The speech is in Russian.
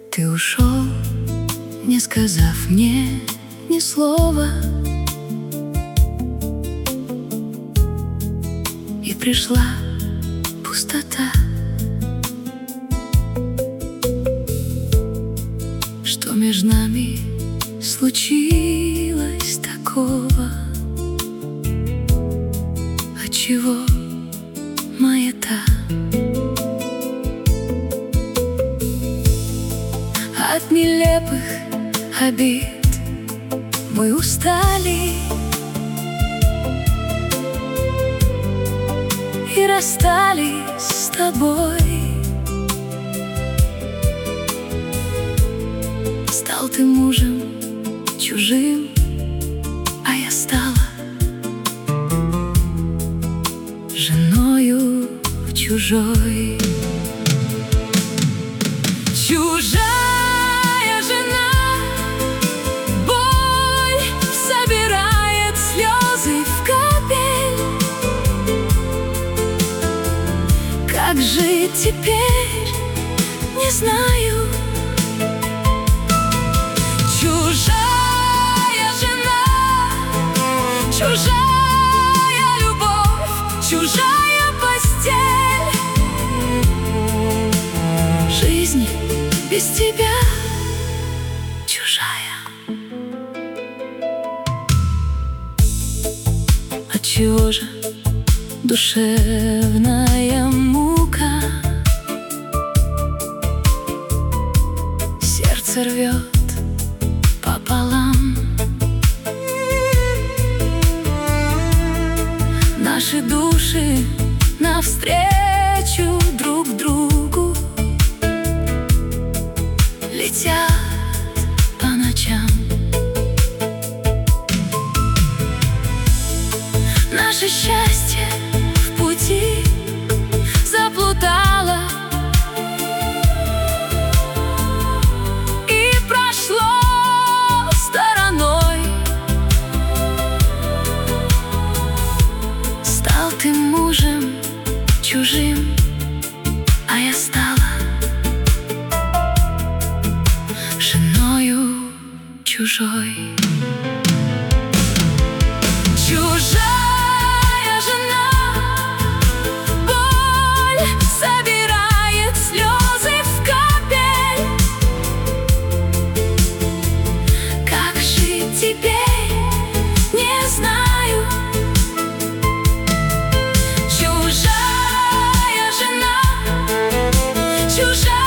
Ты ушел, не сказав мне ни слова, и пришла пустота. Что между нами случилось такого? Отчего маята? От нелепых обид мы устали и расстались с тобой. Стал ты мужем чужим, а я стала женою чужой. Чужая жена, боль собирает слезы в капель. Как жить теперь, не знаю. Чужая жена, чужая любовь, чужая постель. Жизнь без тебя чужая. Отчего же душевная мука? Сердце рвет пополам. Наши души навстречу друг другу летят по ночам. Наше счастье в пути заплутало и прошло стороной. Стал ты мужем чужим, а я стала женою чужой. Чужая жена, боль собирает слезы в капель. Как жить теперь, не знаю. Чужая жена, чужая